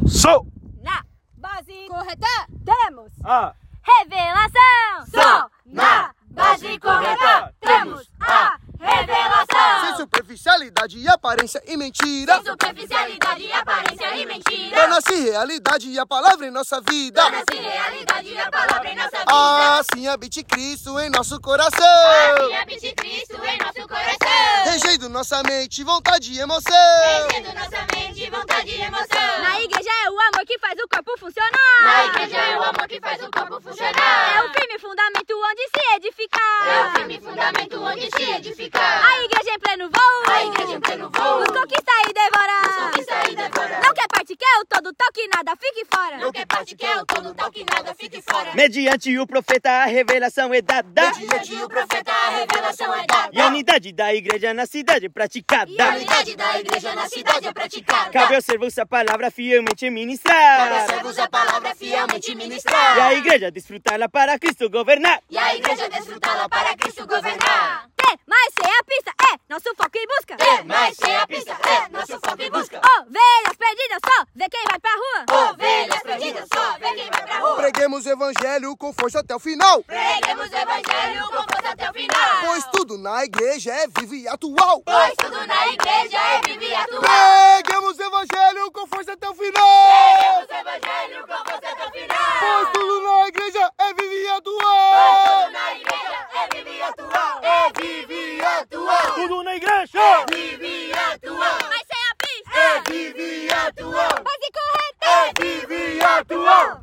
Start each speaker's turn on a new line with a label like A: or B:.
A: Sou
B: Na base correta temos
A: a
B: revelação. Só na base correta temos a revelação.
C: Sem superficialidade e aparência e mentira.
B: Sem superficialidade, aparência e mentira.
C: Torna-se realidade e a palavra em nossa vida.
B: Torna-se realidade e a palavra em nossa vida.
C: Assim habite Cristo em nosso coração.
B: Assim habite Cristo em nosso coração.
C: Regendo nossa mente, vontade e emoção.
B: Regendo nossa mente, vontade e emoção.
D: Na igreja é o amor que faz o corpo funcionar.
B: Na igreja é o amor que faz o corpo funcionar.
D: É o firme fundamento onde se edificar.
B: É o firme fundamento onde se edificar.
D: A igreja em pleno voo.
B: A igreja em pleno voo.
D: Nos conquista e devorar.
B: Conquista e devora.
D: Não quer parte, quer o todo, toque nada, fique fora.
B: Não quer parte, quer o todo, toque nada, fique fora.
E: Mediante o profeta a revelação é dada.
B: Mediante o profeta a revelação é dada.
E: E a unidade da igreja na cidade é praticada.
B: E a unidade da igreja na cidade é praticada.
E: Cabe aos servos a palavra fielmente
B: Cabe
E: ministrar.
B: aos servos a palavra fielmente ministrar.
E: E a igreja desfrutá-la para Cristo governar.
B: E a igreja desfrutá-la para Cristo governar.
D: Ter mais sem a pista é nosso foco e busca.
B: Ter mais sem a pista é nosso foco e busca.
D: Ovelhas perdidas só, vê quem vai pra rua.
B: Ovelhas perdidas, só vê quem vai pra rua.
C: Preguemos o evangelho com força até o final.
B: Preguemos o evangelho com força até o final.
C: Pois tudo na igreja é vivo e atual.
B: Pois tudo na igreja é vivo e atual.
C: Preguemos o evangelho com força até o final.
B: Preguemos o evangelho com força até o final.
C: Pois tudo na igreja é vivo e
B: Pois
C: atual.
B: tudo na igreja é vivo e atual. É vivo e atual.
E: Tudo na igreja.
B: Vivo e atual.
D: Mas sem a pista
B: É vivo e atual.
D: base correta
B: É vivo e atual.